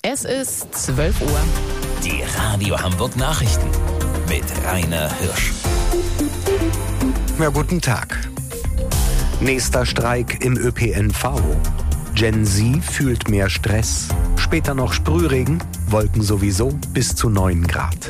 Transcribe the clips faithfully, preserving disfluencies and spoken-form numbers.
Es ist zwölf Uhr. Die Radio Hamburg Nachrichten mit Rainer Hirsch. Ja, guten Tag. Nächster Streik im Ö P N V. Gen Z fühlt mehr Stress. Später noch Sprühregen, Wolken sowieso bis zu neun Grad.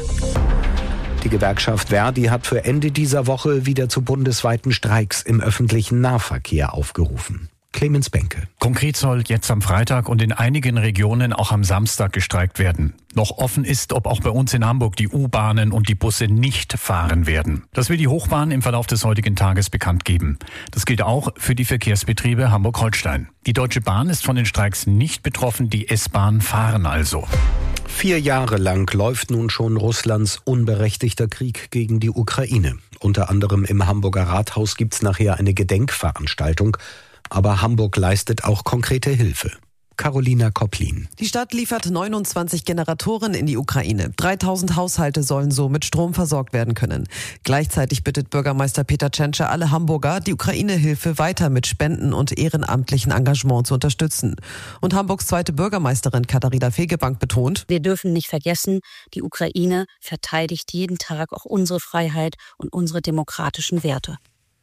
Die Gewerkschaft Verdi hat für Ende dieser Woche wieder zu bundesweiten Streiks im öffentlichen Nahverkehr aufgerufen. Clemens Benke. Konkret soll jetzt am Freitag und in einigen Regionen auch am Samstag gestreikt werden. Noch offen ist, ob auch bei uns in Hamburg die U-Bahnen und die Busse nicht fahren werden. Das will die Hochbahn im Verlauf des heutigen Tages bekannt geben. Das gilt auch für die Verkehrsbetriebe Hamburg-Holstein. Die Deutsche Bahn ist von den Streiks nicht betroffen, die S-Bahn fahren also. Vier Jahre lang läuft nun schon Russlands unberechtigter Krieg gegen die Ukraine. Unter anderem im Hamburger Rathaus gibt's nachher eine Gedenkveranstaltung. Aber Hamburg leistet auch konkrete Hilfe. Carolina Koplin. Die Stadt liefert neunundzwanzig Generatoren in die Ukraine. dreitausend Haushalte sollen so mit Strom versorgt werden können. Gleichzeitig bittet Bürgermeister Peter Tschentscher alle Hamburger, die Ukraine-Hilfe weiter mit Spenden und ehrenamtlichen Engagement zu unterstützen. Und Hamburgs zweite Bürgermeisterin Katharina Fegebank betont: Wir dürfen nicht vergessen, die Ukraine verteidigt jeden Tag auch unsere Freiheit und unsere demokratischen Werte.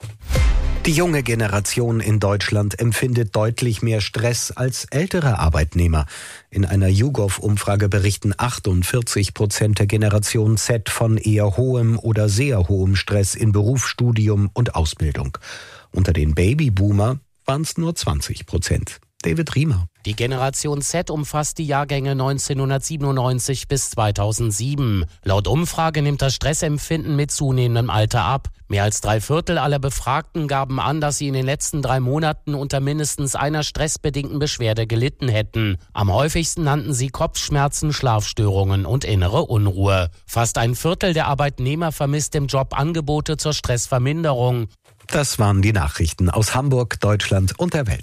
Die junge Generation in Deutschland empfindet deutlich mehr Stress als ältere Arbeitnehmer. In einer YouGov-Umfrage berichten achtundvierzig Prozent der Generation Z von eher hohem oder sehr hohem Stress in Beruf, Studium und Ausbildung. Unter den Babyboomer waren es nur zwanzig Prozent. David Riemer. Die Generation Z umfasst die Jahrgänge neunzehnhundertsiebenundneunzig bis zweitausendsieben. Laut Umfrage nimmt das Stressempfinden mit zunehmendem Alter ab. Mehr als drei Viertel aller Befragten gaben an, dass sie in den letzten drei Monaten unter mindestens einer stressbedingten Beschwerde gelitten hätten. Am häufigsten nannten sie Kopfschmerzen, Schlafstörungen und innere Unruhe. Fast ein Viertel der Arbeitnehmer vermisst im Job Angebote zur Stressverminderung. Das waren die Nachrichten aus Hamburg, Deutschland und der Welt.